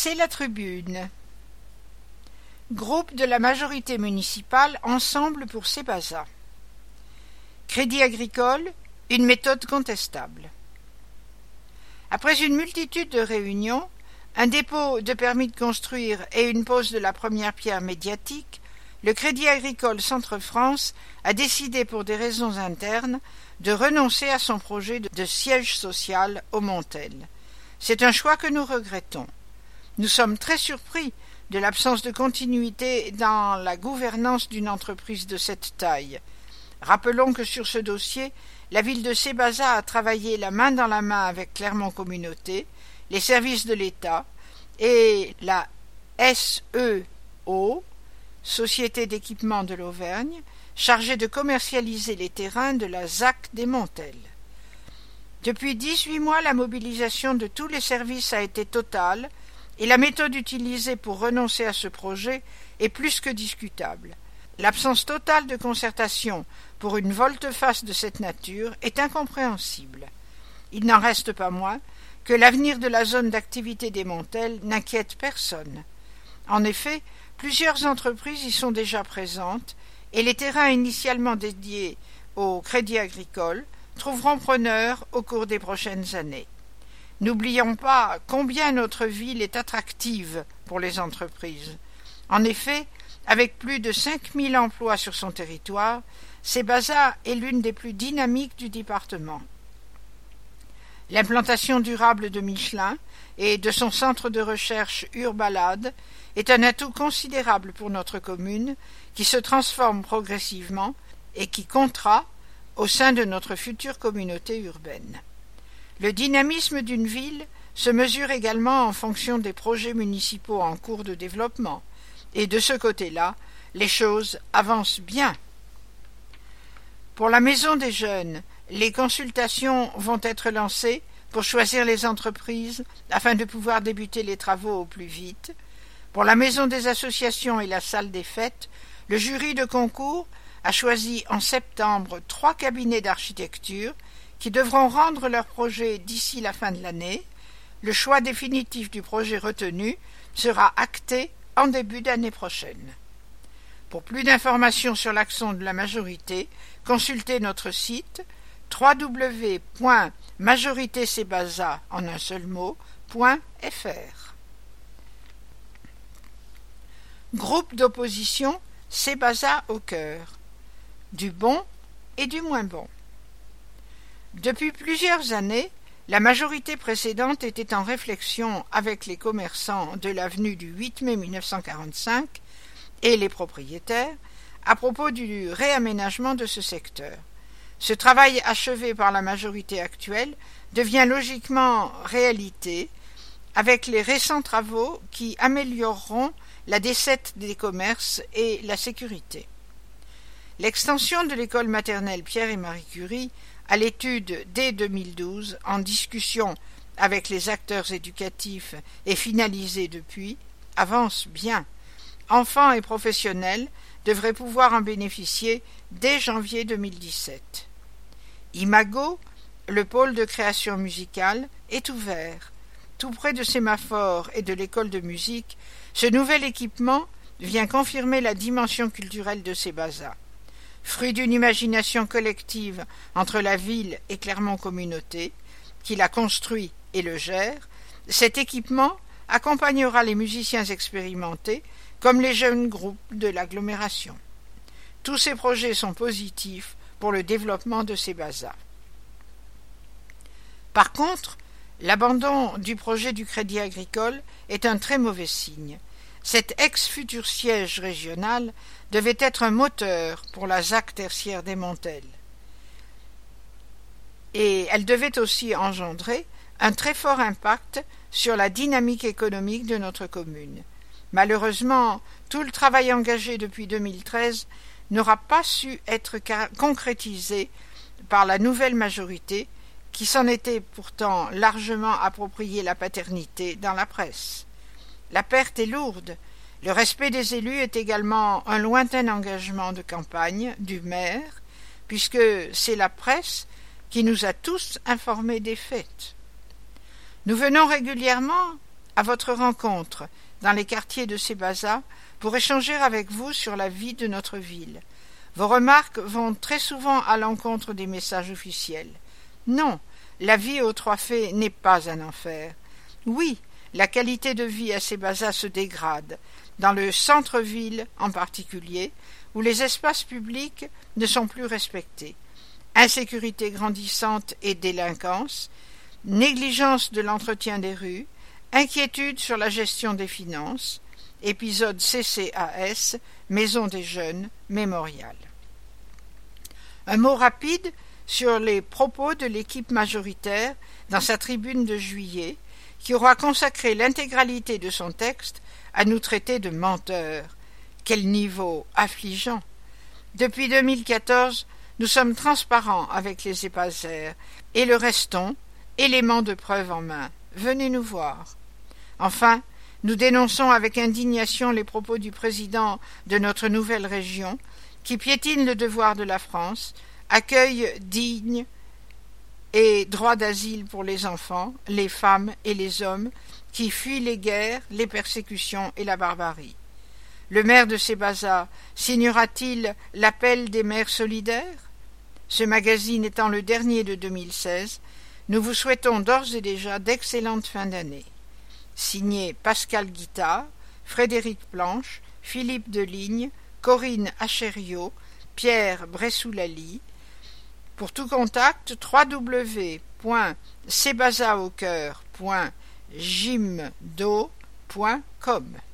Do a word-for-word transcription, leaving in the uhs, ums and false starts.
C'est la tribune. Groupe de la majorité municipale Ensemble pour Sébaza. Crédit agricole, une méthode contestable. Après une multitude de réunions, un dépôt de permis de construire et une pose de la première pierre médiatique, le Crédit agricole Centre-France a décidé pour des raisons internes de renoncer à son projet de siège social au Montel. C'est un choix que nous regrettons. Nous sommes très surpris de l'absence de continuité dans la gouvernance d'une entreprise de cette taille. Rappelons que sur ce dossier, la ville de Sébaza a travaillé la main dans la main avec Clermont Communauté, les services de l'État et la S E O, Société d'équipement de l'Auvergne, chargée de commercialiser les terrains de la Z A C des Montels. Depuis dix-huit mois, la mobilisation de tous les services a été totale et la méthode utilisée pour renoncer à ce projet est plus que discutable. L'absence totale de concertation pour une volte-face de cette nature est incompréhensible. Il n'en reste pas moins que l'avenir de la zone d'activité des Montels n'inquiète personne. En effet, plusieurs entreprises y sont déjà présentes et les terrains initialement dédiés au Crédit agricole trouveront preneurs au cours des prochaines années. N'oublions pas combien notre ville est attractive pour les entreprises. En effet, avec plus de cinq mille emplois sur son territoire, Sébaza est l'une des plus dynamiques du département. L'implantation durable de Michelin et de son centre de recherche Urbalade est un atout considérable pour notre commune qui se transforme progressivement et qui comptera au sein de notre future communauté urbaine. Le dynamisme d'une ville se mesure également en fonction des projets municipaux en cours de développement, et de ce côté-là, les choses avancent bien. Pour la Maison des Jeunes, les consultations vont être lancées pour choisir les entreprises afin de pouvoir débuter les travaux au plus vite. Pour la Maison des Associations et la Salle des Fêtes, le jury de concours a choisi en septembre trois cabinets d'architecture qui devront rendre leur projet d'ici la fin de l'année. Le choix définitif du projet retenu sera acté en début d'année prochaine. Pour plus d'informations sur l'action de la majorité, consultez notre site w w w point majoritésébaza en un seul mot point f r. Groupe d'opposition Sébaza au cœur. Du bon et du moins bon. Depuis plusieurs années, la majorité précédente était en réflexion avec les commerçants de l'avenue du huit mai mille neuf cent quarante-cinq et les propriétaires à propos du réaménagement de ce secteur. Ce travail achevé par la majorité actuelle devient logiquement réalité avec les récents travaux qui amélioreront la desserte des commerces et la sécurité. L'extension de l'école maternelle Pierre et Marie Curie à l'étude dès deux mille douze, en discussion avec les acteurs éducatifs et finalisée depuis, avance bien. Enfants et professionnels devraient pouvoir en bénéficier dès janvier deux mille dix-sept. Imago, le pôle de création musicale, est ouvert. Tout près de Sémaphore et de l'école de musique, ce nouvel équipement vient confirmer la dimension culturelle de Sébaza. Fruit d'une imagination collective entre la ville et Clermont Communauté, qui l'a construit et le gère, cet équipement accompagnera les musiciens expérimentés comme les jeunes groupes de l'agglomération. Tous ces projets sont positifs pour le développement de Sébaza. Par contre, l'abandon du projet du Crédit agricole est un très mauvais signe. Cet ex-futur siège régional devait être un moteur pour la Z A C tertiaire des Montels. Et elle devait aussi engendrer un très fort impact sur la dynamique économique de notre commune. Malheureusement, tout le travail engagé depuis deux mille treize n'aura pas su être concrétisé par la nouvelle majorité qui s'en était pourtant largement approprié la paternité dans la presse. La perte est lourde. Le respect des élus est également un lointain engagement de campagne du maire, puisque c'est la presse qui nous a tous informés des faits. Nous venons régulièrement à votre rencontre dans les quartiers de Sébaza pour échanger avec vous sur la vie de notre ville. Vos remarques vont très souvent à l'encontre des messages officiels. Non, la vie aux Trois Fées n'est pas un enfer. Oui, la qualité de vie à Sébaza se dégrade, dans le centre-ville en particulier, où les espaces publics ne sont plus respectés. Insécurité grandissante et délinquance, négligence de l'entretien des rues, inquiétude sur la gestion des finances, épisode C C A S, Maison des Jeunes, Mémorial. Un mot rapide sur les propos de l'équipe majoritaire dans sa tribune de juillet, qui aura consacré l'intégralité de son texte à nous traiter de menteurs. Quel niveau affligeant! Depuis deux mille quatorze, nous sommes transparents avec les Épazères et le restons, éléments de preuve en main. Venez nous voir. Enfin, nous dénonçons avec indignation les propos du président de notre nouvelle région, qui piétine le devoir de la France, accueil digne et droit d'asile pour les enfants, les femmes et les hommes qui fuient les guerres, les persécutions et la barbarie. Le maire de Sébaza signera-t-il l'appel des maires solidaires? Ce magazine étant le dernier de deux mille seize, nous vous souhaitons d'ores et déjà d'excellentes fins d'année. Signé Pascal Guittard, Frédéric Planche, Philippe Deligne, Corinne Achériot, Pierre Bressoulali. Pour tout contact, w w w point sébazaaucoeur point jimdo point com.